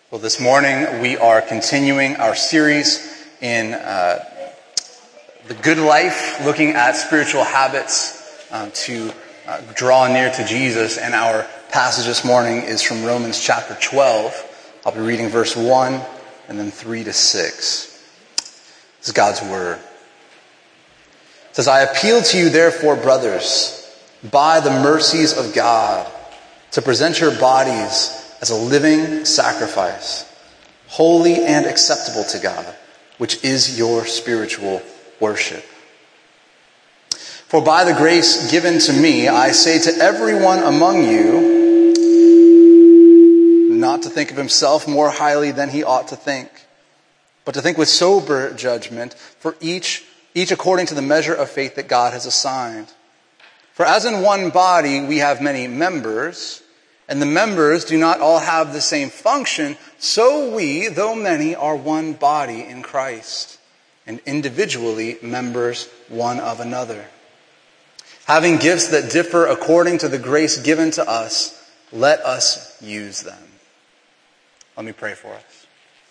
Well, this morning we are continuing our series in the good life, looking at spiritual habits to draw near to Jesus. And our passage this morning is from Romans chapter 12. I'll be reading verse 1 and then 3 to 6. This is God's word. It says, "I appeal to you, therefore, brothers, by the mercies of God, to present your bodies as a living sacrifice, holy and acceptable to God, which is your spiritual worship. For by the grace given to me, I say to everyone among you, not to think of himself more highly than he ought to think, but to think with sober judgment, for each according to the measure of faith that God has assigned. For as in one body we have many members, and the members do not all have the same function, so we, though many, are one body in Christ, and individually members one of another. Having gifts that differ according to the grace given to us, let us use them." Let me pray for us.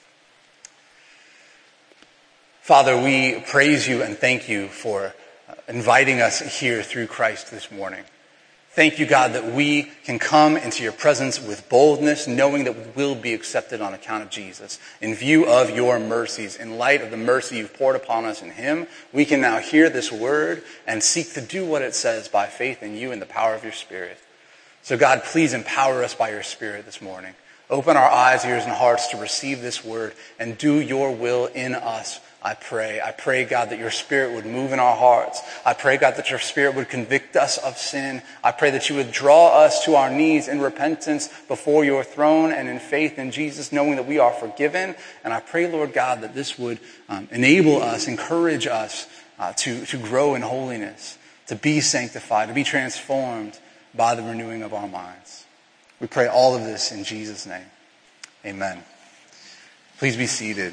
Father, we praise you and thank you for inviting us here through Christ this morning. Thank you, God, that we can come into your presence with boldness, knowing that we will be accepted on account of Jesus. In view of your mercies, in light of the mercy you've poured upon us in him, we can now hear this word and seek to do what it says by faith in you and the power of your Spirit. So God, please empower us by your Spirit this morning. Open our eyes, ears, and hearts to receive this word and do your will in us. I pray, God, that your Spirit would move in our hearts. I pray, God, that your Spirit would convict us of sin. I pray that you would draw us to our knees in repentance before your throne and in faith in Jesus, knowing that we are forgiven. And I pray, Lord God, that this would enable us, encourage us to grow in holiness, to be sanctified, to be transformed by the renewing of our minds. We pray all of this in Jesus' name. Amen. Please be seated.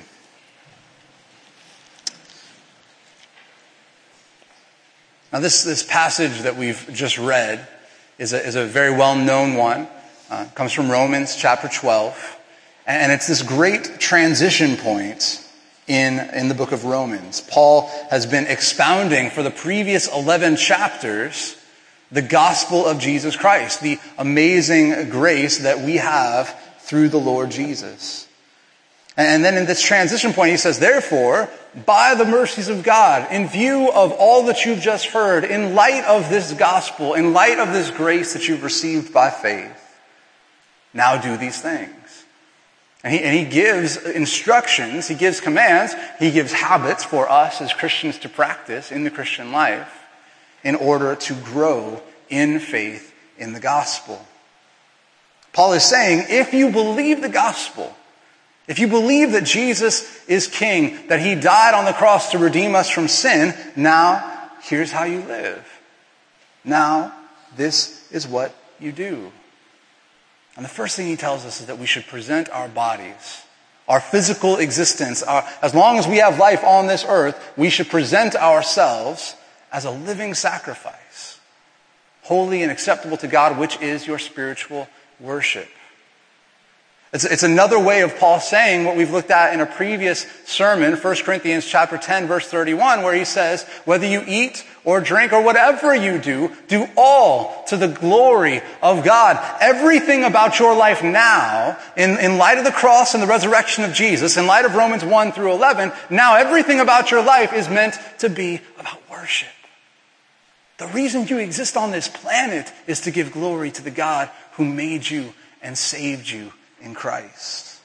Now this passage that we've just read is a very well-known one. It comes from Romans chapter 12. And it's this great transition point in the book of Romans. Paul has been expounding for the previous 11 chapters the gospel of Jesus Christ, the amazing grace that we have through the Lord Jesus. And then in this transition point, he says, therefore, by the mercies of God, in view of all that you've just heard, in light of this gospel, in light of this grace that you've received by faith, now do these things. And he gives instructions, he gives commands, he gives habits for us as Christians to practice in the Christian life in order to grow in faith in the gospel. Paul is saying, if you believe the gospel, if you believe that Jesus is King, that he died on the cross to redeem us from sin, now here's how you live. Now this is what you do. And the first thing he tells us is that we should present our bodies, our physical existence, as long as we have life on this earth, we should present ourselves as a living sacrifice, holy and acceptable to God, which is your spiritual worship. It's another way of Paul saying what we've looked at in a previous sermon, 1 Corinthians chapter 10, verse 31, where he says, whether you eat or drink or whatever you do all to the glory of God. Everything about your life now, in light of the cross and the resurrection of Jesus, in light of Romans 1 through 11, now everything about your life is meant to be about worship. The reason you exist on this planet is to give glory to the God who made you and saved you in Christ.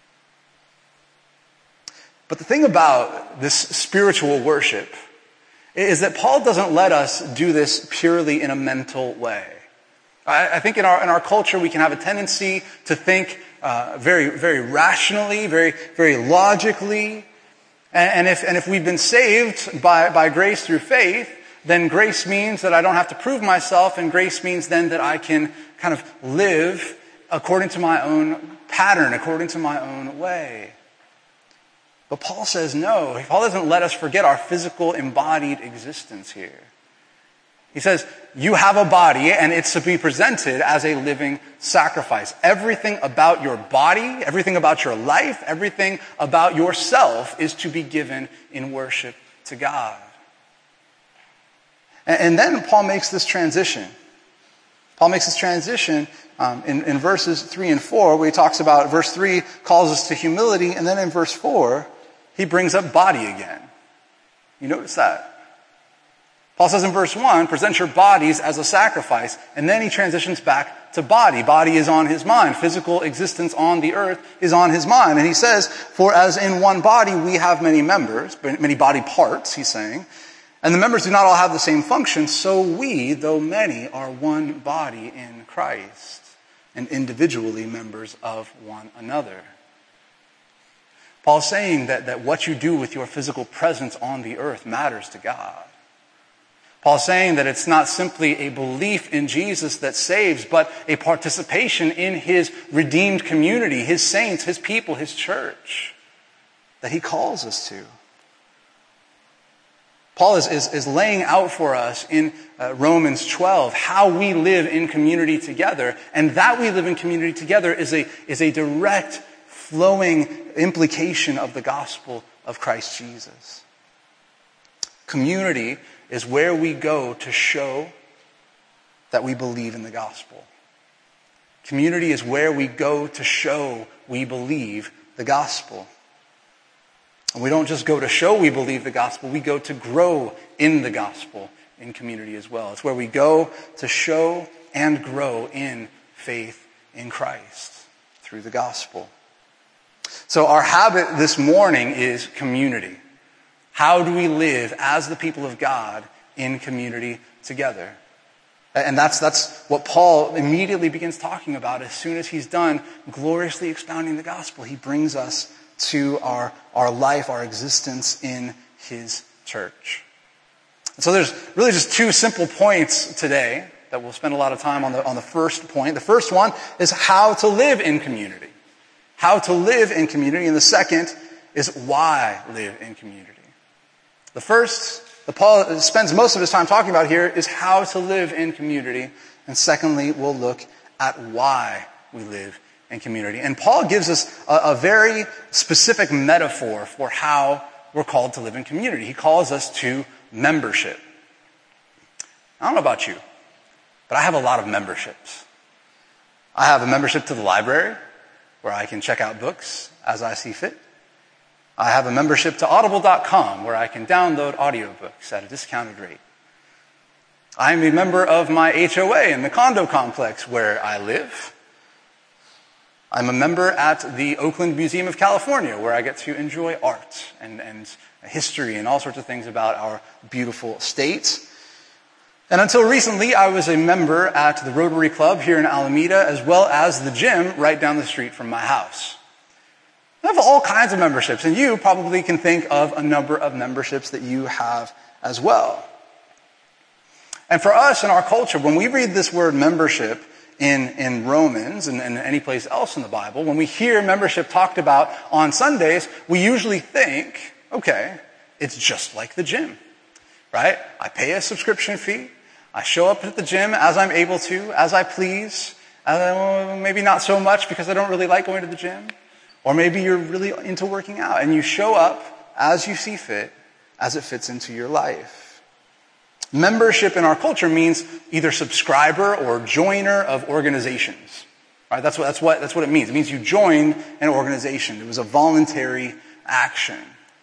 But the thing about this spiritual worship is that Paul doesn't let us do this purely in a mental way. I think in our culture we can have a tendency to think very, very rationally, very, very logically. And if we've been saved by grace through faith, then grace means that I don't have to prove myself, and grace means then that I can kind of live according to my own pattern, according to my own way. But Paul says no. Paul doesn't let us forget our physical embodied existence here. He says, you have a body and it's to be presented as a living sacrifice. Everything about your body, everything about your life, everything about yourself is to be given in worship to God. And then Paul makes this transition. In verses 3 and 4, where he talks about, verse 3 calls us to humility, and then in verse 4, he brings up body again. You notice that? Paul says in verse 1, present your bodies as a sacrifice, and then he transitions back to body. Body is on his mind. Physical existence on the earth is on his mind. And he says, for as in one body we have many members, many body parts, he's saying, and the members do not all have the same function, so we, though many, are one body in Christ, and individually members of one another. Paul's saying that what you do with your physical presence on the earth matters to God. Paul's saying that it's not simply a belief in Jesus that saves, but a participation in his redeemed community, his saints, his people, his church, that he calls us to. Paul is laying out for us in Romans 12 how we live in community together, and that we live in community together is a direct, flowing implication of the gospel of Christ Jesus. Community is where we go to show that we believe in the gospel. Community is where we go to show we believe the gospel. And we don't just go to show we believe the gospel, we go to grow in the gospel in community as well. It's where we go to show and grow in faith in Christ through the gospel. So our habit this morning is community. How do we live as the people of God in community together? And that's what Paul immediately begins talking about as soon as he's done gloriously expounding the gospel. He brings us to our life, our existence in his church. So there's really just two simple points today that we'll spend a lot of time on the first point. The first one is how to live in community. How to live in community. And the second is why live in community. The first that Paul spends most of his time talking about here is how to live in community. And secondly, we'll look at why we live in community. And Paul gives us a very specific metaphor for how we're called to live in community. He calls us to membership. I don't know about you, but I have a lot of memberships. I have a membership to the library, where I can check out books as I see fit. I have a membership to audible.com, where I can download audiobooks at a discounted rate. I am a member of my HOA in the condo complex where I live. I'm a member at the Oakland Museum of California, where I get to enjoy art and history and all sorts of things about our beautiful state. And until recently, I was a member at the Rotary Club here in Alameda, as well as the gym right down the street from my house. I have all kinds of memberships, and you probably can think of a number of memberships that you have as well. And for us in our culture, when we read this word membership in Romans and any place else in the Bible, when we hear membership talked about on Sundays, we usually think, okay, it's just like the gym, right? I pay a subscription fee. I show up at the gym as I'm able to, as I please. Maybe not so much because I don't really like going to the gym. Or maybe you're really into working out and you show up as you see fit, as it fits into your life. Membership in our culture means either subscriber or joiner of organizations. Right? That's what it means. It means you join an organization. It was a voluntary action.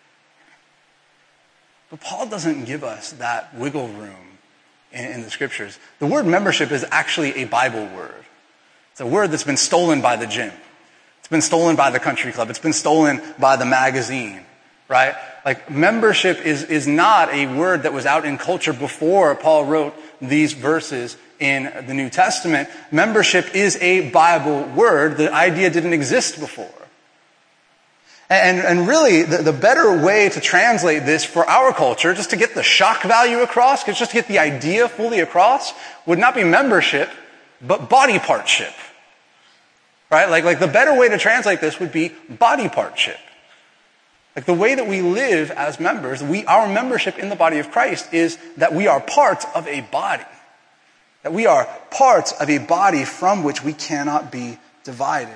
But Paul doesn't give us that wiggle room in the scriptures. The word membership is actually a Bible word. It's a word that's been stolen by the gym. It's been stolen by the country club. It's been stolen by the magazine, right? Like membership is not a word that was out in culture before Paul wrote these verses in the New Testament. Membership is a Bible word. The idea didn't exist before. And really, the better way to translate this for our culture, just to get the shock value across, just to get the idea fully across, would not be membership, but body partship. Right? Like the better way to translate this would be body partship. Like the way that we live as members, our membership in the body of Christ is that we are part of a body. That we are part of a body from which we cannot be divided.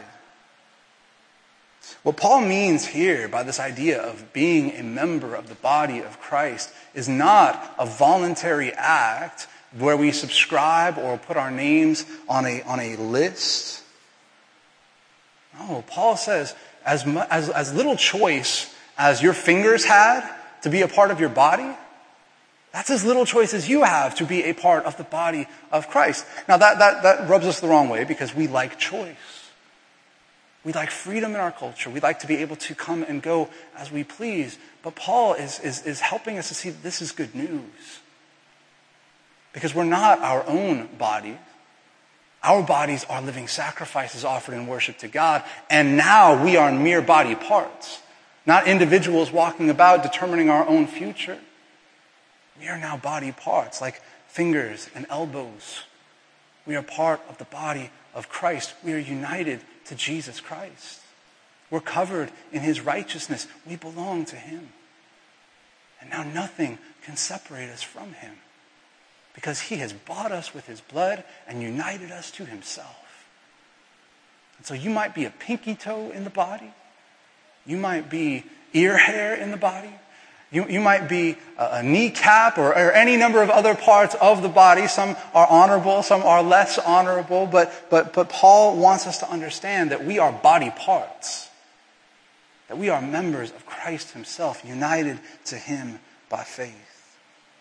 What Paul means here by this idea of being a member of the body of Christ is not a voluntary act where we subscribe or put our names on a list. No, Paul says as little choice as your fingers had to be a part of your body, that's as little choice as you have to be a part of the body of Christ. Now that rubs us the wrong way because we like choice. We like freedom in our culture. We like to be able to come and go as we please. But Paul is helping us to see that this is good news. Because we're not our own body. Our bodies are living sacrifices offered in worship to God. And now we are mere body parts. Not individuals walking about determining our own future. We are now body parts, like fingers and elbows. We are part of the body of Christ. We are united to Jesus Christ. We're covered in his righteousness. We belong to him. And now nothing can separate us from him because he has bought us with his blood and united us to himself. And so you might be a pinky toe in the body. You might be ear hair in the body. You might be a kneecap or any number of other parts of the body. Some are honorable, some are less honorable. But Paul wants us to understand that we are body parts. That we are members of Christ himself, united to him by faith.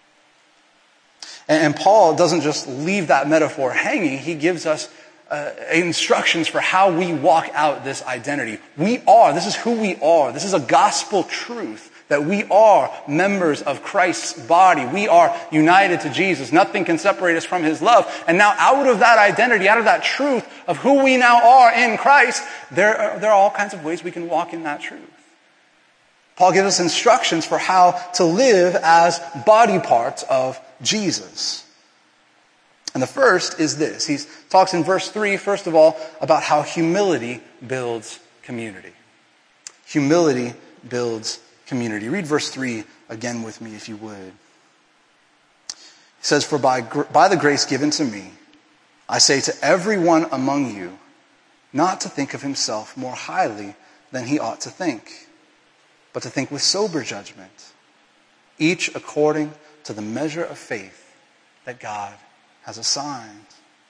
And Paul doesn't just leave that metaphor hanging. He gives us instructions for how we walk out this identity. This is who we are. This is a gospel truth. That we are members of Christ's body. We are united to Jesus. Nothing can separate us from his love. And now out of that identity, out of that truth of who we now are in Christ, there are all kinds of ways we can walk in that truth. Paul gives us instructions for how to live as body parts of Jesus. And the first is this. He talks in verse 3, first of all, about how humility builds community. Humility builds community. Read verse 3 again with me if you would. He says, "For by the grace given to me, I say to everyone among you, not to think of himself more highly than he ought to think, but to think with sober judgment, each according to the measure of faith that God has assigned."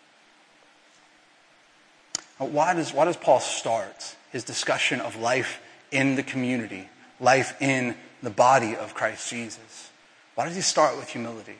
Now, why does Paul start his discussion of life in the community? Life in the body of Christ Jesus. Why does he start with humility?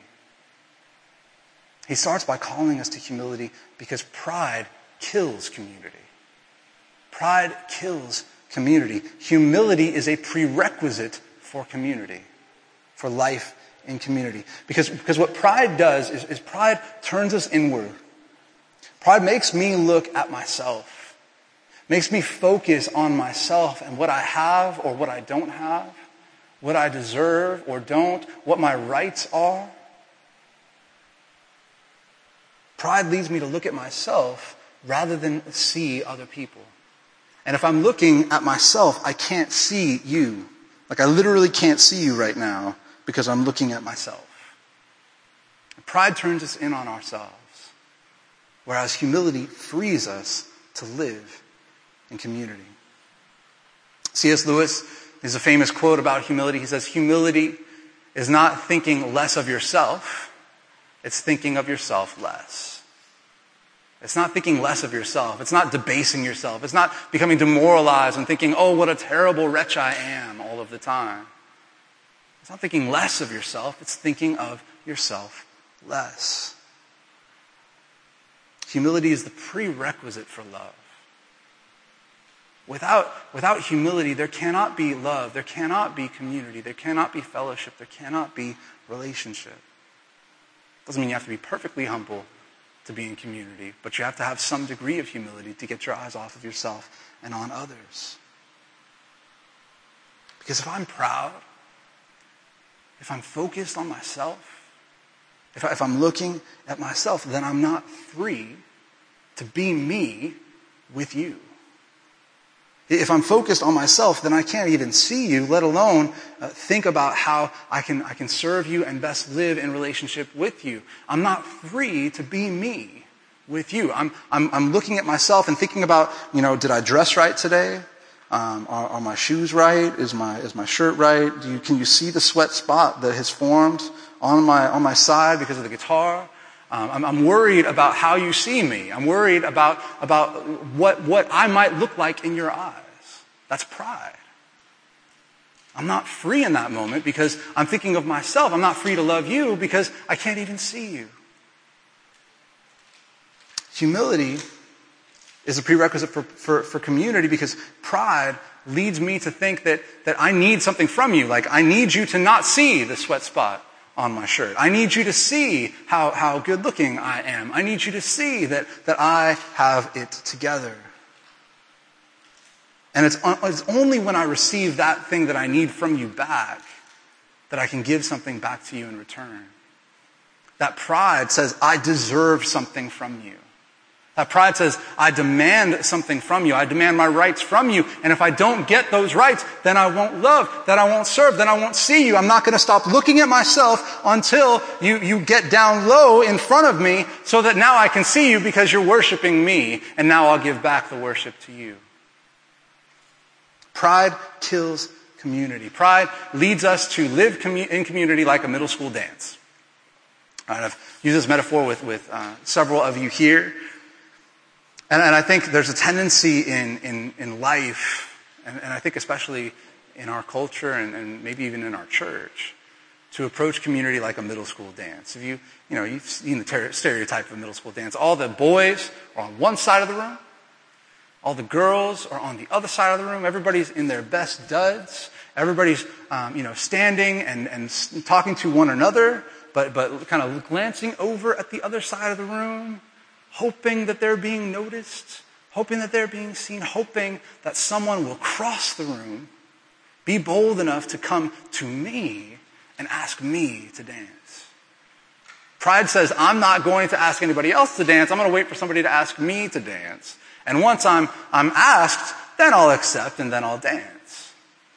He starts by calling us to humility because pride kills community. Pride kills community. Humility is a prerequisite for community, for life in community. Because what pride does is pride turns us inward. Pride makes me look at myself. Makes me focus on myself and what I have or what I don't have, what I deserve or don't, what my rights are. Pride leads me to look at myself rather than see other people. And if I'm looking at myself, I can't see you. Like I literally can't see you right now because I'm looking at myself. Pride turns us in on ourselves, whereas humility frees us to live in community. C.S. Lewis has a famous quote about humility. He says, "Humility is not thinking less of yourself, it's thinking of yourself less." It's not thinking less of yourself. It's not debasing yourself. It's not becoming demoralized and thinking, "Oh, what a terrible wretch I am," all of the time. It's not thinking less of yourself. It's thinking of yourself less. Humility is the prerequisite for love. Without humility, there cannot be love, there cannot be community, there cannot be fellowship, there cannot be relationship. Doesn't mean you have to be perfectly humble to be in community, but you have to have some degree of humility to get your eyes off of yourself and on others. Because if I'm proud, if I'm focused on myself, if I'm looking at myself, then I'm not free to be me with you. If I'm focused on myself, then I can't even see you, let alone think about how I can serve you and best live in relationship with you. I'm not free to be me with you. I'm looking at myself and thinking about, did I dress right today? Are my shoes right? Is my shirt right? Can you see the sweat spot that has formed on my side because of the guitar? I'm worried about how you see me. I'm worried about what I might look like in your eyes. That's pride. I'm not free in that moment because I'm thinking of myself. I'm not free to love you because I can't even see you. Humility is a prerequisite for community because pride leads me to think that I need something from you. Like, I need you to not see the sweat spot on my shirt. I need you to see how good looking I am. I need you to see that I have it together. And it's only when I receive that thing that I need from you back that I can give something back to you in return. That pride says, I deserve something from you. That pride says, I demand something from you. I demand my rights from you. And if I don't get those rights, then I won't love, then I won't serve, then I won't see you. I'm not going to stop looking at myself until you get down low in front of me so that now I can see you because you're worshiping me. And now I'll give back the worship to you. Pride kills community. Pride leads us to live in community like a middle school dance. I've used this metaphor with several of you here. And I think there's a tendency in life, and I think especially in our culture and maybe even in our church, to approach community like a middle school dance. If you've seen the stereotype of a middle school dance. All the boys are on one side of the room. All the girls are on the other side of the room. Everybody's in their best duds. Everybody's, standing and talking to one another, but kind of glancing over at the other side of the room, hoping that they're being noticed, hoping that they're being seen, hoping that someone will cross the room, be bold enough to come to me and ask me to dance. Pride says, I'm not going to ask anybody else to dance. I'm going to wait for somebody to ask me to dance. And once I'm asked, then I'll accept and then I'll dance.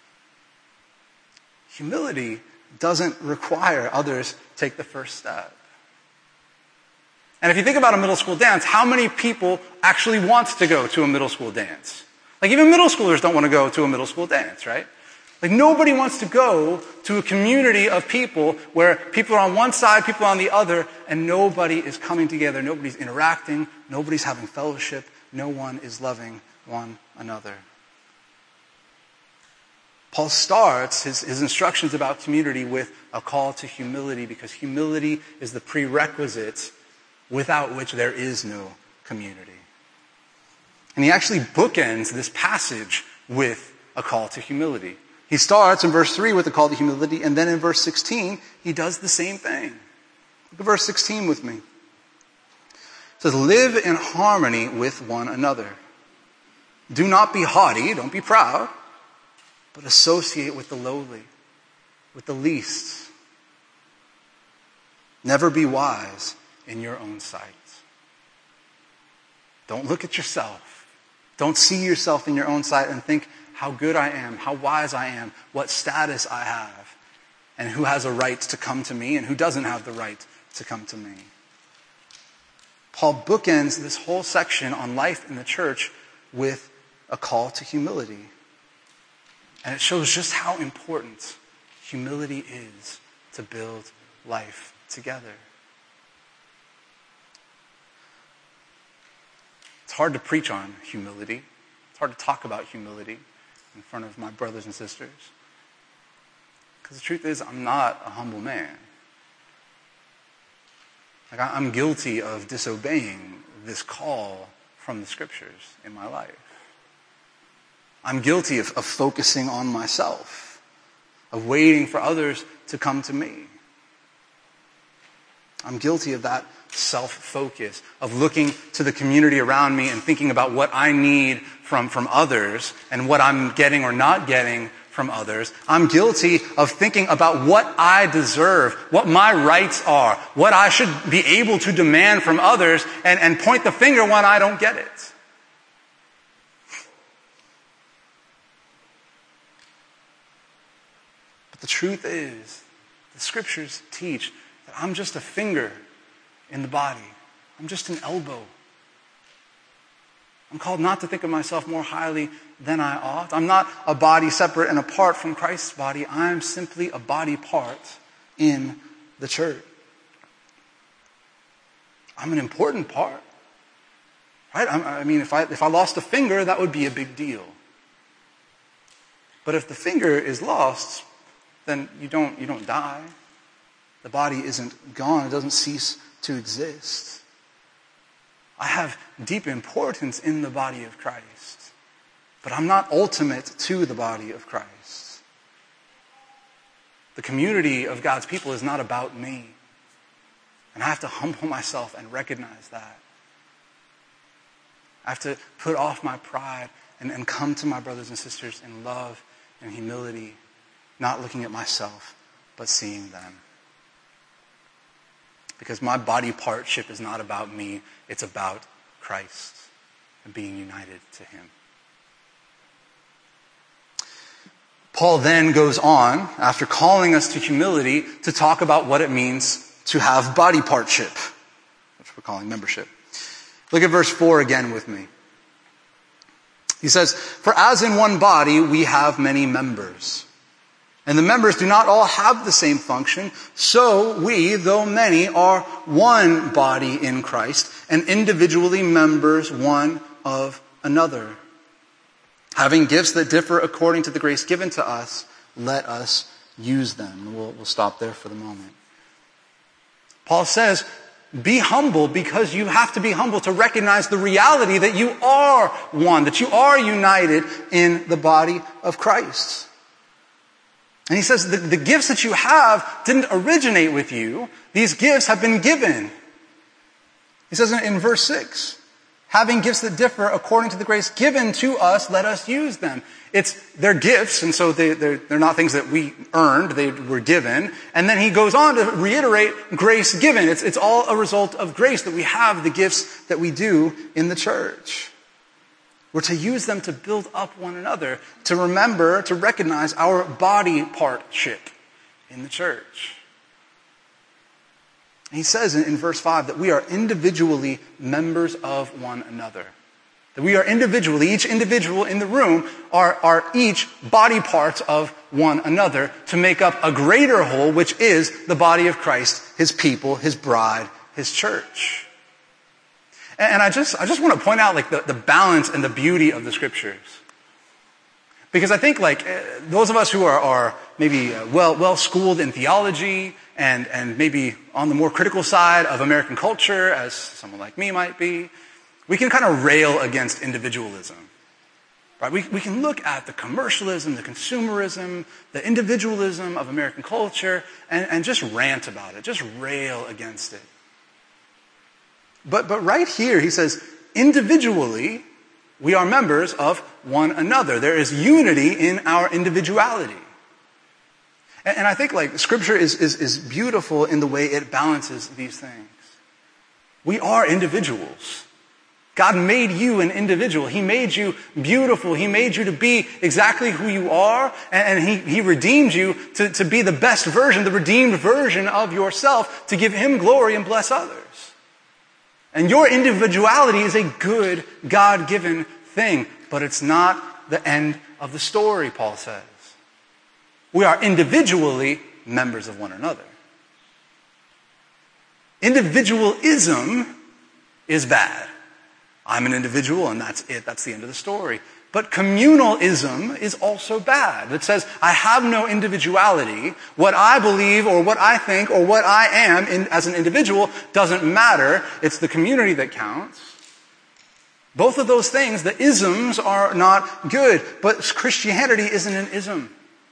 Humility doesn't require others take the first step. And if you think about a middle school dance, how many people actually want to go to a middle school dance? Like, even middle schoolers don't want to go to a middle school dance, right? Like, nobody wants to go to a community of people where people are on one side, people are on the other, and nobody is coming together, nobody's interacting, nobody's having fellowship, no one is loving one another. Paul starts his instructions about community with a call to humility because humility is the prerequisite without which there is no community. And he actually bookends this passage with a call to humility. He starts in verse 3 with a call to humility, and then in verse 16, he does the same thing. Look at verse 16 with me. It says, live in harmony with one another. Do not be haughty, don't be proud, but associate with the lowly, with the least. Never be wise in your own sight. Don't look at yourself. Don't see yourself in your own sight and think how good I am, how wise I am, what status I have, and who has a right to come to me and who doesn't have the right to come to me. Paul bookends this whole section on life in the church with a call to humility. And it shows just how important humility is to build life together. It's hard to preach on humility. It's hard to talk about humility in front of my brothers and sisters. Because the truth is, I'm not a humble man. Like, I'm guilty of disobeying this call from the scriptures in my life. I'm guilty of focusing on myself, of waiting for others to come to me. I'm guilty of that self-focus, of looking to the community around me and thinking about what I need from others and what I'm getting or not getting from others. I'm guilty of thinking about what I deserve, what my rights are, what I should be able to demand from others, and point the finger when I don't get it. The truth is, the scriptures teach that I'm just a finger in the body. I'm just an elbow. I'm called not to think of myself more highly than I ought. I'm not a body separate and apart from Christ's body. I'm simply a body part in the church. I'm an important part. Right? I mean, if I lost a finger, that would be a big deal. But if the finger is lost, then you don't die. The body isn't gone. It doesn't cease to exist. I have deep importance in the body of Christ, but I'm not ultimate to the body of Christ. The community of God's people is not about me. And I have to humble myself and recognize that. I have to put off my pride and come to my brothers and sisters in love and humility, not looking at myself, but seeing them. Because my body partship is not about me, it's about Christ and being united to him. Paul then goes on, after calling us to humility, to talk about what it means to have body partship, which we're calling membership. Look at verse 4 again with me. He says, "For as in one body we have many members, and the members do not all have the same function, so we, though many, are one body in Christ, and individually members one of another. Having gifts that differ according to the grace given to us, let us use them." We'll stop there for the moment. Paul says, be humble because you have to be humble to recognize the reality that you are one, that you are united in the body of Christ. And he says the gifts that you have didn't originate with you. These gifts have been given. He says in verse 6, having gifts that differ according to the grace given to us, let us use them. They're gifts, and so they're not things that we earned, they were given. And then he goes on to reiterate grace given. It's all a result of grace that we have the gifts that we do in the church. We're to use them to build up one another, to remember, to recognize our body partship in the church. And he says in verse 5 that we are individually members of one another. That we are individually, each individual in the room are each body parts of one another to make up a greater whole, which is the body of Christ, his people, his bride, his church. And I just want to point out the balance and the beauty of the scriptures. Because I think those of us who are maybe well schooled in theology and maybe on the more critical side of American culture, as someone like me might be, we can kind of rail against individualism. Right? We can look at the commercialism, the consumerism, the individualism of American culture and just rant about it, just rail against it. But right here he says, individually, we are members of one another. There is unity in our individuality. And I think scripture is beautiful in the way it balances these things. We are individuals. God made you an individual. He made you beautiful. He made you to be exactly who you are. And he redeemed you to be the best version, the redeemed version of yourself, to give him glory and bless others. And your individuality is a good, God-given thing. But it's not the end of the story, Paul says. We are individually members of one another. Individualism is bad. I'm an individual and that's it. That's the end of the story. But communalism is also bad. It says, I have no individuality. What I believe or what I think or what I am as an individual doesn't matter. It's the community that counts. Both of those things, the isms, are not good. But Christianity isn't an ism.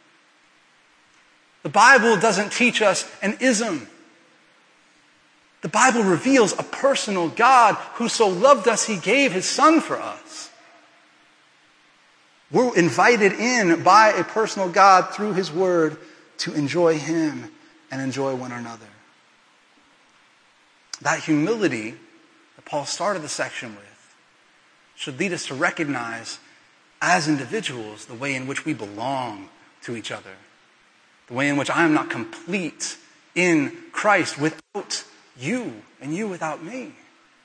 The Bible doesn't teach us an ism. The Bible reveals a personal God who so loved us, he gave his son for us. We're invited in by a personal God through his word to enjoy him and enjoy one another. That humility that Paul started the section with should lead us to recognize as individuals the way in which we belong to each other, The way in which I am not complete in Christ without you and you without me.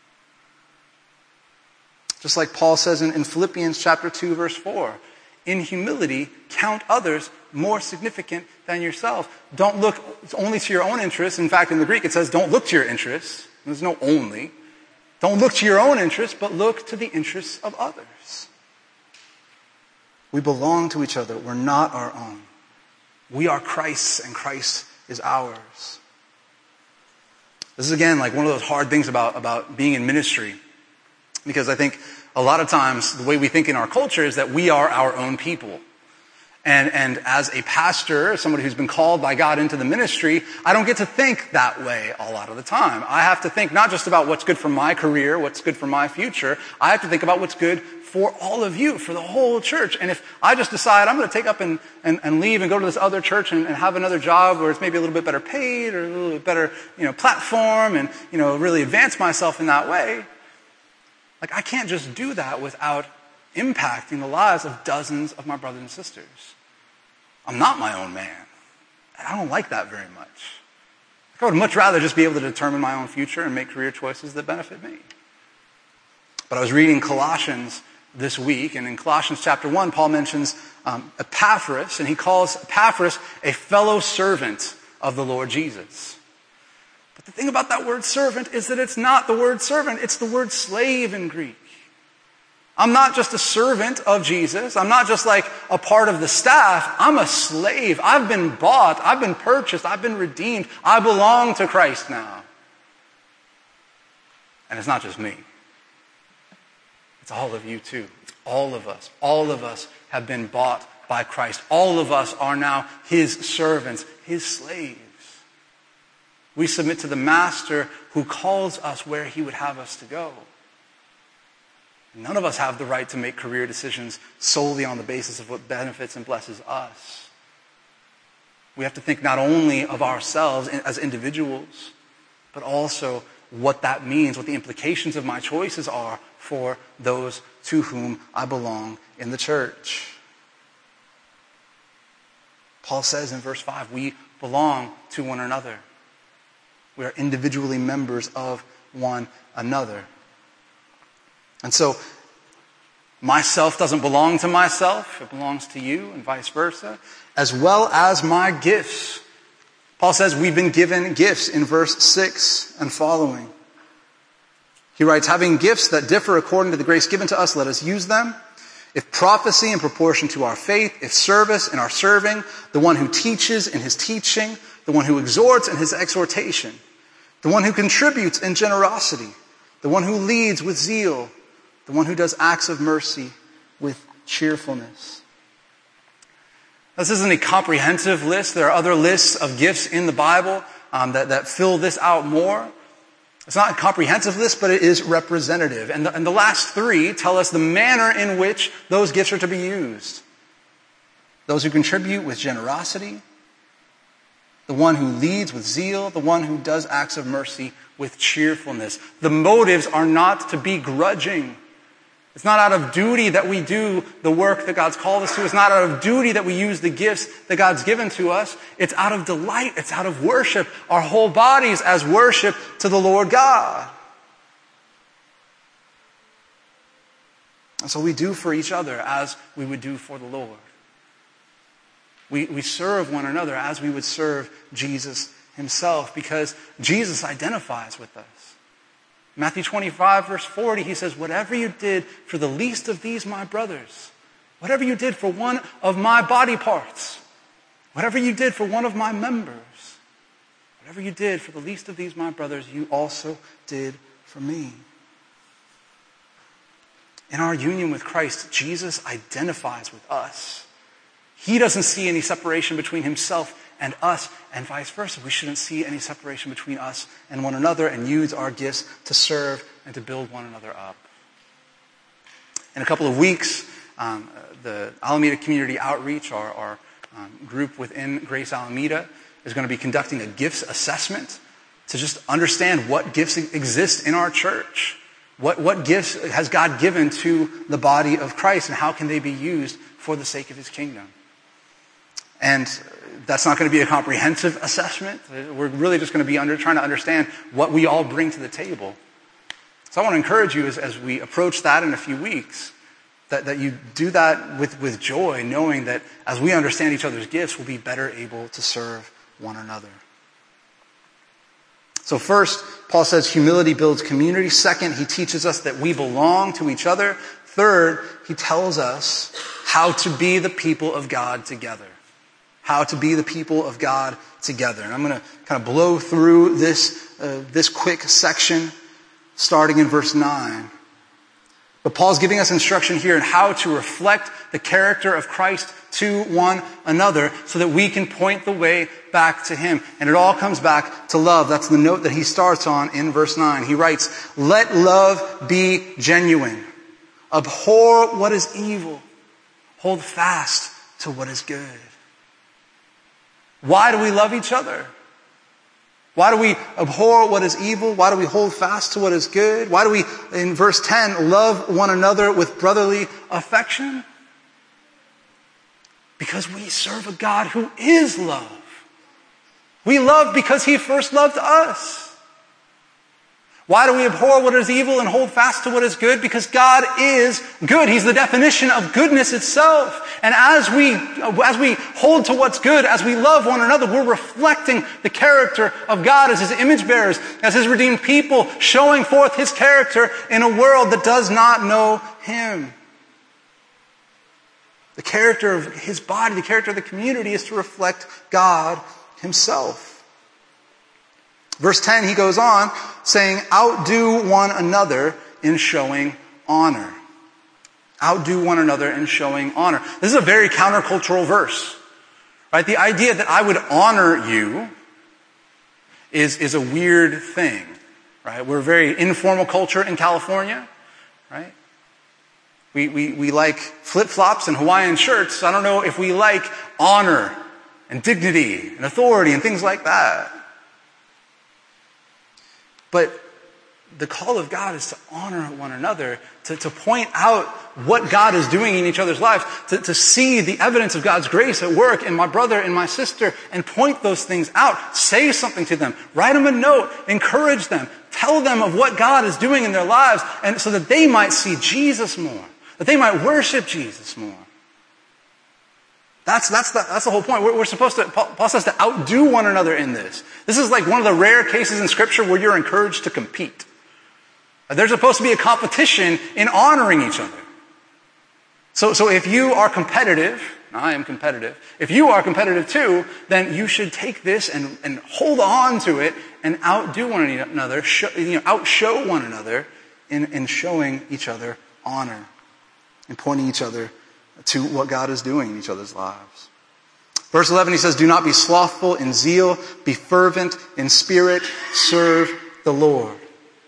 Just like Paul says in Philippians chapter 2, verse 4, in humility, count others more significant than yourself. Don't look only to your own interests. In fact, in the Greek it says, don't look to your interests. There's no only. Don't look to your own interests, but look to the interests of others. We belong to each other. We're not our own. We are Christ's, and Christ is ours. This is, again, like one of those hard things about being in ministry. Because I think a lot of times the way we think in our culture is that we are our own people. And as a pastor, somebody who's been called by God into the ministry, I don't get to think that way a lot of the time. I have to think not just about what's good for my career, what's good for my future. I have to think about what's good for all of you, for the whole church. And if I just decide I'm going to take up and leave and go to this other church and have another job where it's maybe a little bit better paid or a little bit better, platform and, really advance myself in that way, like I can't just do that without impacting the lives of dozens of my brothers and sisters. I'm not my own man. I don't like that very much. I would much rather just be able to determine my own future and make career choices that benefit me. But I was reading Colossians this week, and in Colossians chapter 1, Paul mentions Epaphras, and he calls Epaphras a fellow servant of the Lord Jesus. But the thing about that word servant is that it's not the word servant, it's the word slave in Greek. I'm not just a servant of Jesus. I'm not just like a part of the staff. I'm a slave. I've been bought. I've been purchased. I've been redeemed. I belong to Christ now. And it's not just me. It's all of you too. It's all of us. All of us have been bought by Christ. All of us are now His servants, His slaves. We submit to the Master who calls us where He would have us to go. None of us have the right to make career decisions solely on the basis of what benefits and blesses us. We have to think not only of ourselves as individuals, but also what that means, what the implications of my choices are for those to whom I belong in the church. Paul says in verse 5, we belong to one another. We are individually members of one another. And so, myself doesn't belong to myself, it belongs to you, and vice versa, as well as my gifts. Paul says we've been given gifts in verse 6 and following. He writes, having gifts that differ according to the grace given to us, let us use them. If prophecy in proportion to our faith, if service in our serving, the one who teaches in his teaching, the one who exhorts in his exhortation, the one who contributes in generosity, the one who leads with zeal, the one who does acts of mercy with cheerfulness. This isn't a comprehensive list. There are other lists of gifts in the Bible that fill this out more. It's not a comprehensive list, but it is representative. And the last three tell us the manner in which those gifts are to be used. Those who contribute with generosity, the one who leads with zeal, the one who does acts of mercy with cheerfulness. The motives are not to be grudging. It's not out of duty that we do the work that God's called us to. It's not out of duty that we use the gifts that God's given to us. It's out of delight. It's out of worship. Our whole bodies as worship to the Lord God. And so we do for each other as we would do for the Lord. We serve one another as we would serve Jesus Himself, because Jesus identifies with us. Matthew 25, verse 40, He says, whatever you did for the least of these my brothers, whatever you did for one of my body parts, whatever you did for one of my members, whatever you did for the least of these my brothers, you also did for me. In our union with Christ, Jesus identifies with us. He doesn't see any separation between Himself and us, and vice versa. We shouldn't see any separation between us and one another, and use our gifts to serve and to build one another up. In a couple of weeks, the Alameda Community Outreach, our group within Grace Alameda, is going to be conducting a gifts assessment to just understand what gifts exist in our church. What gifts has God given to the body of Christ, and how can they be used for the sake of His kingdom? And that's not going to be a comprehensive assessment. We're really just going to be trying to understand what we all bring to the table. So I want to encourage you as we approach that in a few weeks, that you do that with joy, knowing that as we understand each other's gifts, we'll be better able to serve one another. So first, Paul says humility builds community. Second, he teaches us that we belong to each other. Third, he tells us how to be the people of God together. How to be the people of God together. And I'm going to kind of blow through this quick section, starting in verse 9. But Paul's giving us instruction here on how to reflect the character of Christ to one another so that we can point the way back to him. And it all comes back to love. That's the note that he starts on in verse 9. He writes, "Let love be genuine. Abhor what is evil. Hold fast to what is good." Why do we love each other? Why do we abhor what is evil? Why do we hold fast to what is good? Why do we, in verse 10, love one another with brotherly affection? Because we serve a God who is love. We love because he first loved us. Why do we abhor what is evil and hold fast to what is good? Because God is good. He's the definition of goodness itself. And as we hold to what's good, as we love one another, we're reflecting the character of God as his image bearers, as his redeemed people, showing forth his character in a world that does not know him. The character of his body, the character of the community is to reflect God himself. Verse 10, he goes on saying, outdo one another in showing honor. Outdo one another in showing honor. This is a very countercultural verse, right? The idea that I would honor you is a weird thing, right? We're a very informal culture in California, right? We like flip-flops and Hawaiian shirts. I don't know if we like honor and dignity and authority and things like that. But the call of God is to honor one another, to point out what God is doing in each other's lives, to see the evidence of God's grace at work in my brother and my sister, and point those things out. Say something to them. Write them a note. Encourage them. Tell them of what God is doing in their lives, and so that they might see Jesus more, that they might worship Jesus more. That's the whole point. We're supposed to, Paul says, to outdo one another in this. This is like one of the rare cases in Scripture where you're encouraged to compete. There's supposed to be a competition in honoring each other. So if you are competitive, I am competitive, if you are competitive too, then you should take this and hold on to it and outdo one another, outshow one another in showing each other honor and pointing each other to what God is doing in each other's lives. Verse 11, he says, do not be slothful in zeal, be fervent in spirit, serve the Lord.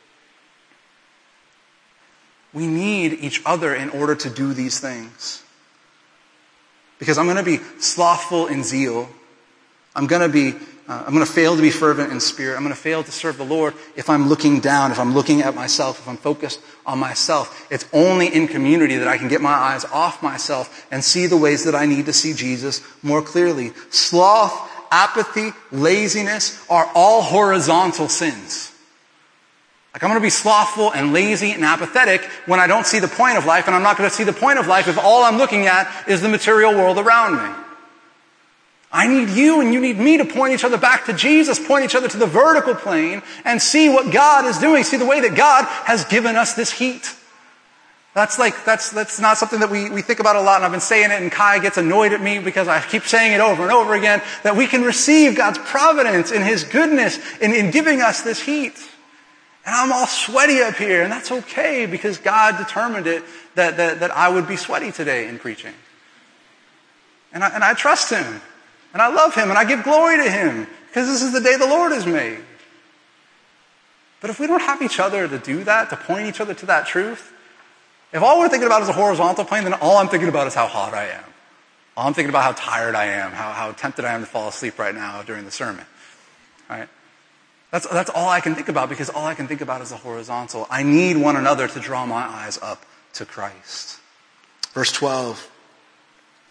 We need each other in order to do these things. Because I'm going to be slothful in zeal. I'm going to fail to be fervent in spirit. I'm going to fail to serve the Lord if I'm looking down, if I'm looking at myself, if I'm focused on myself. It's only in community that I can get my eyes off myself and see the ways that I need to see Jesus more clearly. Sloth, apathy, laziness are all horizontal sins. Like I'm going to be slothful and lazy and apathetic when I don't see the point of life, and I'm not going to see the point of life if all I'm looking at is the material world around me. I need you and you need me to point each other back to Jesus, point each other to the vertical plane, and see what God is doing, see the way that God has given us this heat. That's not something that we think about a lot, and I've been saying it, and Kai gets annoyed at me because I keep saying it over and over again, that we can receive God's providence and his goodness in giving us this heat. And I'm all sweaty up here, and that's okay because God determined it that I would be sweaty today in preaching. And I trust him. And I love him, and I give glory to him, because this is the day the Lord has made. But if we don't have each other to do that, to point each other to that truth, if all we're thinking about is a horizontal plane, then all I'm thinking about is how hot I am. All I'm thinking about how tired I am, how tempted I am to fall asleep right now during the sermon. All right? That's all I can think about, because all I can think about is the horizontal. I need one another to draw my eyes up to Christ. Verse 12.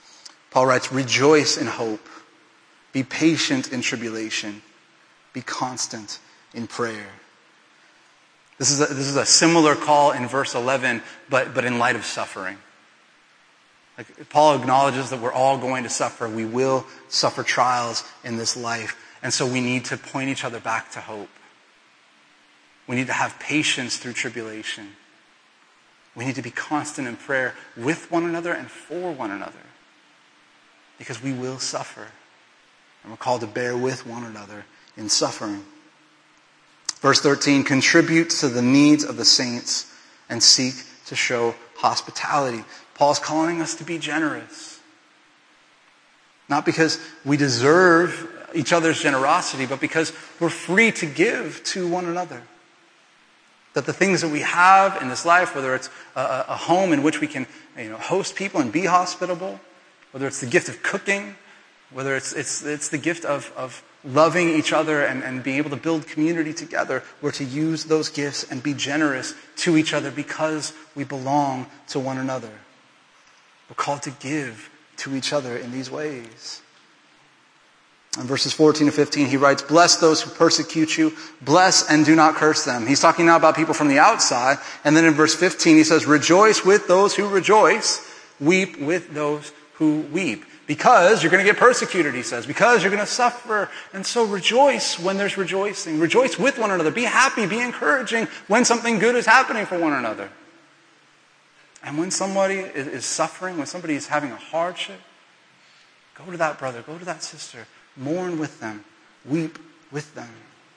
Paul writes, rejoice in hope. Be patient in tribulation. Be constant in prayer. This is a similar call in verse 11, but in light of suffering. Like Paul acknowledges that we're all going to suffer. We will suffer trials in this life. And so we need to point each other back to hope. We need to have patience through tribulation. We need to be constant in prayer with one another and for one another. Because we will suffer. And we're called to bear with one another in suffering. Verse 13, contribute to the needs of the saints and seek to show hospitality. Paul's calling us to be generous. Not because we deserve each other's generosity, but because we're free to give to one another. That the things that we have in this life, whether it's a home in which we can host people and be hospitable, whether it's the gift of cooking, whether it's the gift of loving each other and being able to build community together, we're to use those gifts and be generous to each other because we belong to one another. We're called to give to each other in these ways. In verses 14 to 15, he writes, bless those who persecute you, bless and do not curse them. He's talking now about people from the outside. And then in verse 15, he says, rejoice with those who rejoice, weep with those who weep. Because you're going to get persecuted, he says. Because you're going to suffer. And so rejoice when there's rejoicing. Rejoice with one another. Be happy, be encouraging when something good is happening for one another. And when somebody is suffering, when somebody is having a hardship, go to that brother, go to that sister. Mourn with them. Weep with them.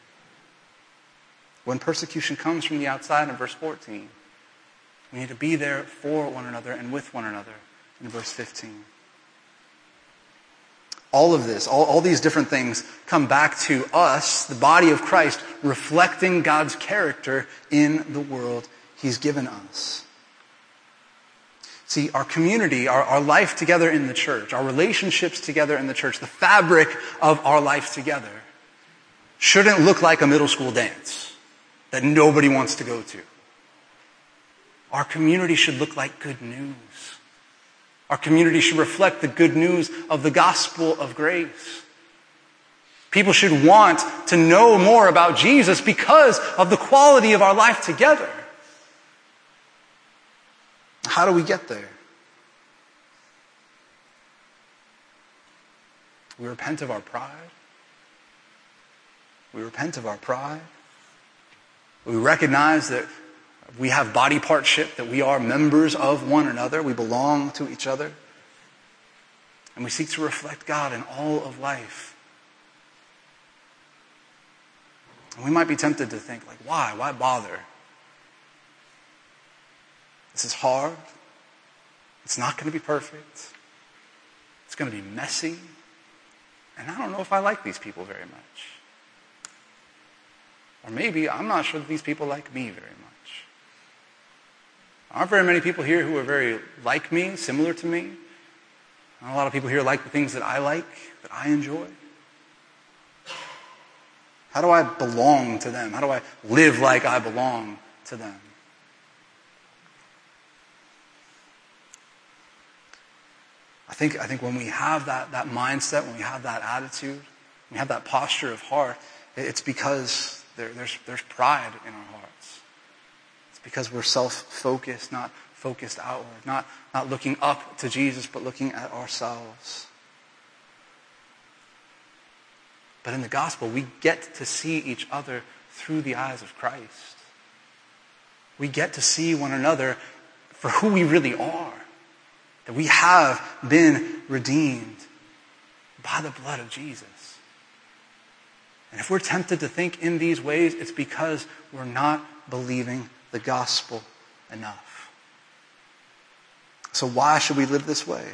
When persecution comes from the outside in verse 14, we need to be there for one another and with one another in verse 15. All of this, all these different things come back to us, the body of Christ, reflecting God's character in the world He's given us. See, our community, our life together in the church, our relationships together in the church, the fabric of our life together shouldn't look like a middle school dance that nobody wants to go to. Our community should look like good news. Our community should reflect the good news of the gospel of grace. People should want to know more about Jesus because of the quality of our life together. How do we get there? We repent of our pride. We repent of our pride. We recognize that we have body partship, that we are members of one another. We belong to each other. And we seek to reflect God in all of life. And we might be tempted to think, like, why? Why bother? This is hard. It's not going to be perfect. It's going to be messy. And I don't know if I like these people very much. Or maybe I'm not sure that these people like me very much. There aren't very many people here who are very like me, similar to me. Not a lot of people here like the things that I like, that I enjoy. How do I belong to them? How do I live like I belong to them? I think when we have that mindset, when we have that attitude, when we have that posture of heart, it's because there's pride in our hearts. It's because we're self-focused, not focused outward, not looking up to Jesus, but looking at ourselves. But in the gospel, we get to see each other through the eyes of Christ. We get to see one another for who we really are. That we have been redeemed by the blood of Jesus. And if we're tempted to think in these ways, it's because we're not believing the gospel enough. So why should we live this way?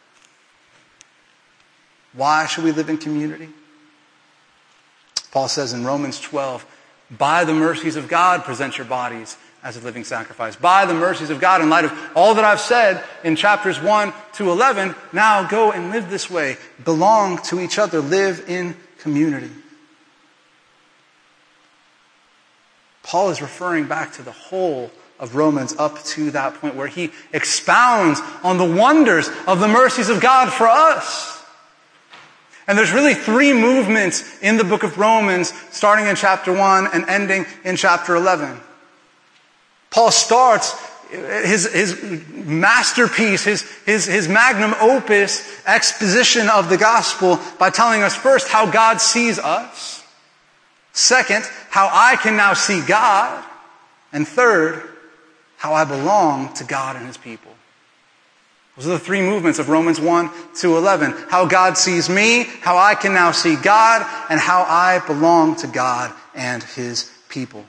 Why should we live in community? Paul says in Romans 12, by the mercies of God, present your bodies as a living sacrifice. By the mercies of God, in light of all that I've said in chapters 1 to 11, now go and live this way. Belong to each other. Live in community. Paul is referring back to the whole of Romans up to that point where he expounds on the wonders of the mercies of God for us. And there's really three movements in the book of Romans, starting in chapter 1 and ending in chapter 11. Paul starts his masterpiece, his magnum opus exposition of the gospel by telling us first how God sees us. Second, how I can now see God. And third, how I belong to God and his people. Those are the three movements of Romans 1 to 11. How God sees me, how I can now see God, and how I belong to God and his people.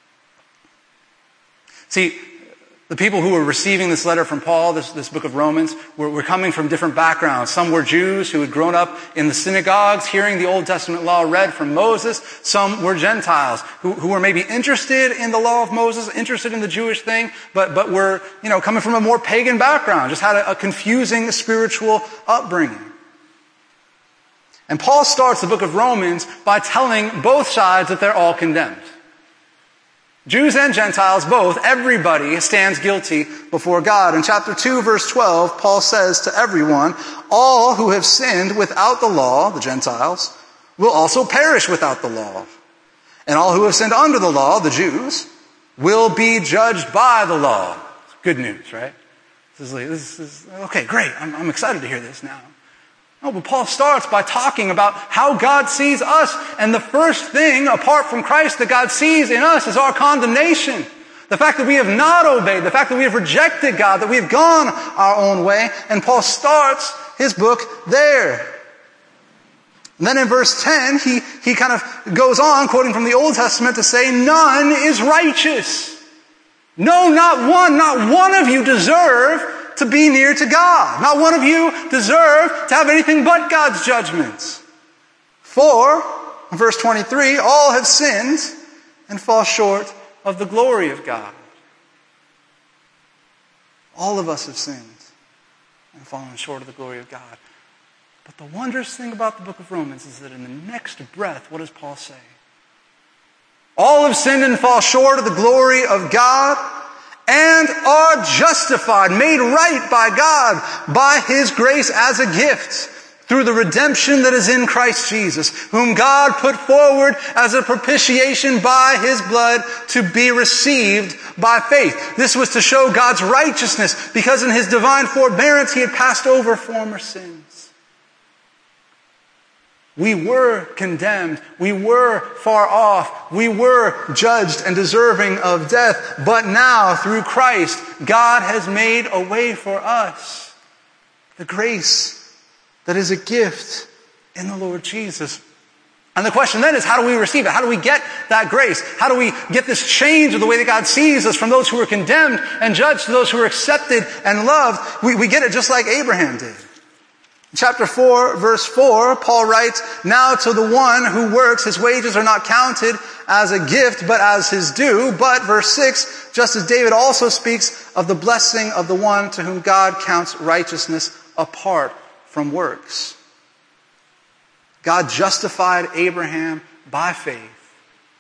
See, the people who were receiving this letter from Paul, this book of Romans, were coming from different backgrounds. Some were Jews who had grown up in the synagogues, hearing the Old Testament law read from Moses. Some were Gentiles who were maybe interested in the law of Moses, interested in the Jewish thing, but were, coming from a more pagan background, just had a confusing spiritual upbringing. And Paul starts the book of Romans by telling both sides that they're all condemned. Jews and Gentiles, both, everybody stands guilty before God. In chapter 2, verse 12, Paul says to everyone, all who have sinned without the law, the Gentiles, will also perish without the law. And all who have sinned under the law, the Jews, will be judged by the law. Good news, right? This is okay, great. I'm excited to hear this now. No, but Paul starts by talking about how God sees us. And the first thing, apart from Christ, that God sees in us is our condemnation. The fact that we have not obeyed, the fact that we have rejected God, that we have gone our own way. And Paul starts his book there. And then in verse 10, he kind of goes on, quoting from the Old Testament, to say, none is righteous. No, not one of you deserve to be near to God. Not one of you deserve to have anything but God's judgments. For, verse 23, all have sinned and fall short of the glory of God. All of us have sinned and fallen short of the glory of God. But the wondrous thing about the book of Romans is that in the next breath, what does Paul say? All have sinned and fall short of the glory of God, and are justified, made right by God, by his grace as a gift, through the redemption that is in Christ Jesus, whom God put forward as a propitiation by his blood to be received by faith. This was to show God's righteousness, because in his divine forbearance he had passed over former sins. We were condemned. We were far off. We were judged and deserving of death. But now, through Christ, God has made a way for us. The grace that is a gift in the Lord Jesus. And the question then is, how do we receive it? How do we get that grace? How do we get this change of the way that God sees us from those who are condemned and judged to those who are accepted and loved? We get it just like Abraham did. In chapter 4, verse 4, Paul writes, now to the one who works, his wages are not counted as a gift, but as his due. But, verse 6, just as David also speaks of the blessing of the one to whom God counts righteousness apart from works. God justified Abraham by faith.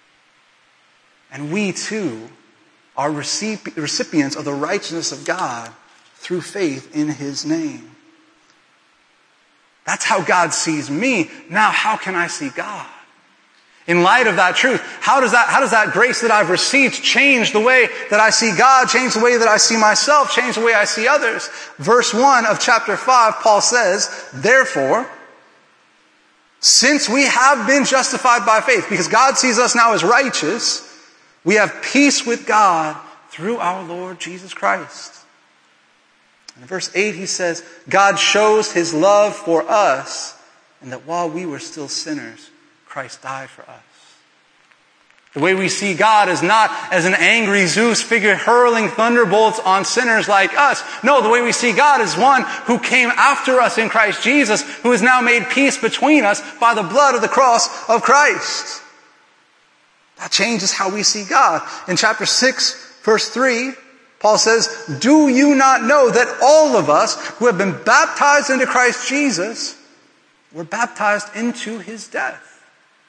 And we too are recipients of the righteousness of God through faith in his name. That's how God sees me. Now, how can I see God? In light of that truth, how does that grace that I've received change the way that I see God, change the way that I see myself, change the way I see others? Verse 1 of chapter 5, Paul says, therefore, since we have been justified by faith, because God sees us now as righteous, we have peace with God through our Lord Jesus Christ. In verse 8 he says, God shows his love for us, and that while we were still sinners, Christ died for us. The way we see God is not as an angry Zeus figure hurling thunderbolts on sinners like us. No, the way we see God is one who came after us in Christ Jesus, who has now made peace between us by the blood of the cross of Christ. That changes how we see God. In chapter 6, verse 3, Paul says, do you not know that all of us who have been baptized into Christ Jesus were baptized into his death?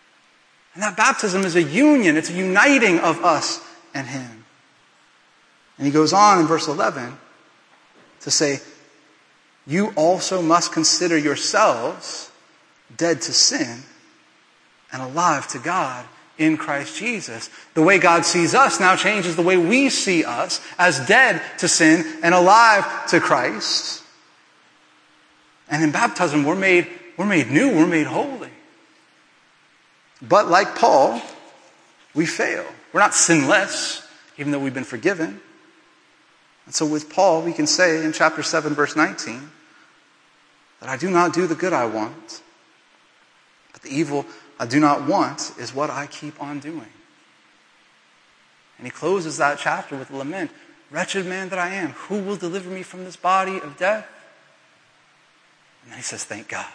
And that baptism is a union. It's a uniting of us and him. And he goes on in verse 11 to say, you also must consider yourselves dead to sin and alive to God in Christ Jesus. The way God sees us now changes the way we see us as dead to sin and alive to Christ. And in baptism, we're made new, we're made holy. But like Paul, we fail. We're not sinless, even though we've been forgiven. And so with Paul, we can say in chapter 7, verse 19, that I do not do the good I want, but the evil I do not want is what I keep on doing. And he closes that chapter with a lament. Wretched man that I am, who will deliver me from this body of death? And then he says, thank God.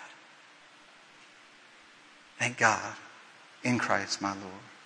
Thank God in Christ my Lord.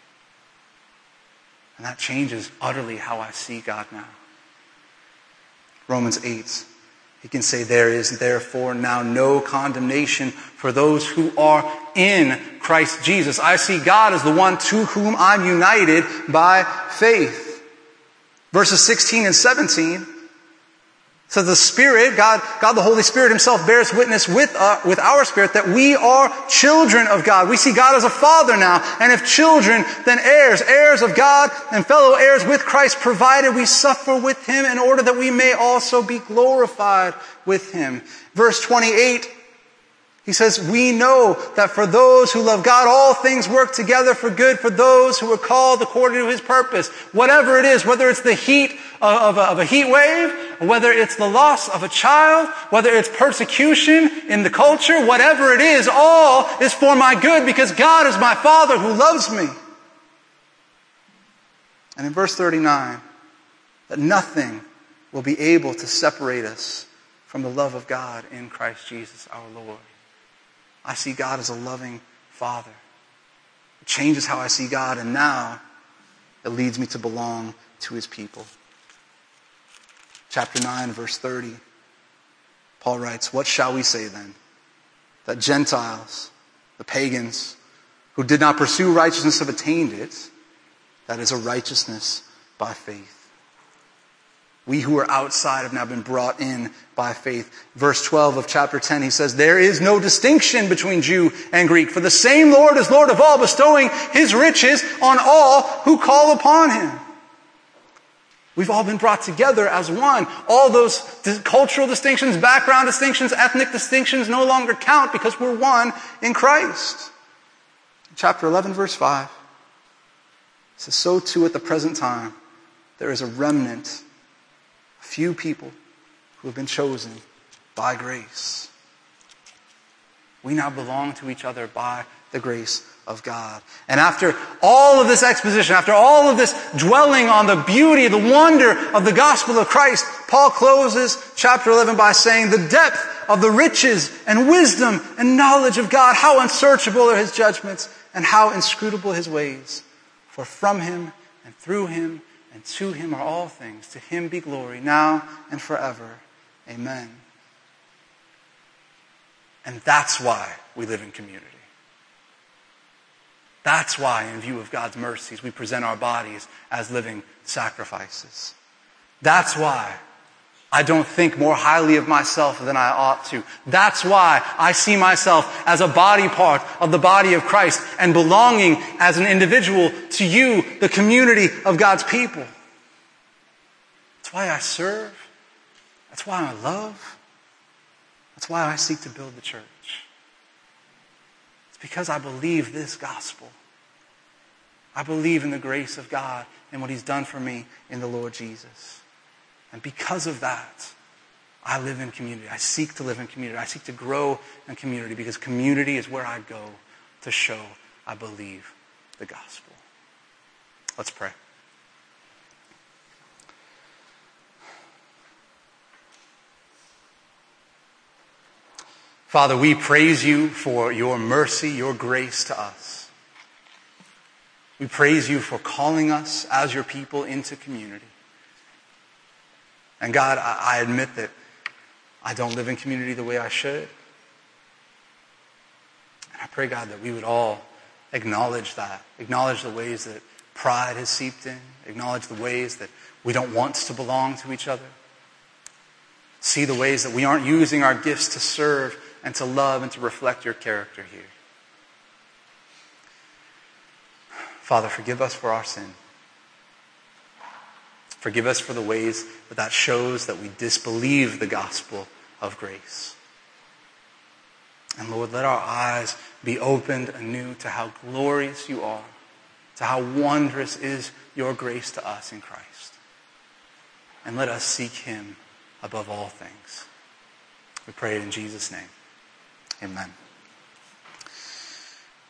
And that changes utterly how I see God now. Romans 8, he can say, there is therefore now no condemnation for those who are in Christ Jesus. I see God as the one to whom I'm united by faith. Verses 16 and 17 says the Spirit, God the Holy Spirit himself bears witness with our spirit that we are children of God. We see God as a Father now. And if children, then heirs of God and fellow heirs with Christ, provided we suffer with him in order that we may also be glorified with him. Verse 28, he says, we know that for those who love God, all things work together for good for those who are called according to his purpose. Whatever it is, whether it's the heat of a heat wave, whether it's the loss of a child, whether it's persecution in the culture, whatever it is, all is for my good because God is my Father who loves me. And in verse 39, that nothing will be able to separate us from the love of God in Christ Jesus our Lord. I see God as a loving Father. It changes how I see God, and now it leads me to belong to his people. Chapter 9, verse 30, Paul writes, what shall we say then? That Gentiles, the pagans, who did not pursue righteousness have attained it, that is a righteousness by faith. We who are outside have now been brought in by faith. Verse 12 of chapter 10, he says, there is no distinction between Jew and Greek, for the same Lord is Lord of all, bestowing his riches on all who call upon him. We've all been brought together as one. All those cultural distinctions, background distinctions, ethnic distinctions no longer count because we're one in Christ. Chapter 11, verse 5, it says, so too at the present time, there is a remnant, few people who have been chosen by grace. We now belong to each other by the grace of God. And after all of this exposition, after all of this dwelling on the beauty, the wonder of the gospel of Christ, Paul closes chapter 11 by saying, the depth of the riches and wisdom and knowledge of God, how unsearchable are his judgments and how inscrutable his ways. For from him and through him and to him are all things. To him be glory now and forever. Amen. And that's why we live in community. That's why, in view of God's mercies, we present our bodies as living sacrifices. That's why I don't think more highly of myself than I ought to. That's why I see myself as a body part of the body of Christ and belonging as an individual to you, the community of God's people. That's why I serve. That's why I love. That's why I seek to build the church. It's because I believe this gospel. I believe in the grace of God and what he's done for me in the Lord Jesus. And because of that, I live in community. I seek to live in community. I seek to grow in community because community is where I go to show I believe the gospel. Let's pray. Father, we praise you for your mercy, your grace to us. We praise you for calling us as your people into community. And God, I admit that I don't live in community the way I should. And I pray, God, that we would all acknowledge that, acknowledge the ways that pride has seeped in. Acknowledge the ways that we don't want to belong to each other. See the ways that we aren't using our gifts to serve and to love and to reflect your character here. Father, forgive us for our sin. Forgive us for the ways that shows that we disbelieve the gospel of grace. And Lord, let our eyes be opened anew to how glorious you are, to how wondrous is your grace to us in Christ. And let us seek him above all things. We pray it in Jesus' name. Amen.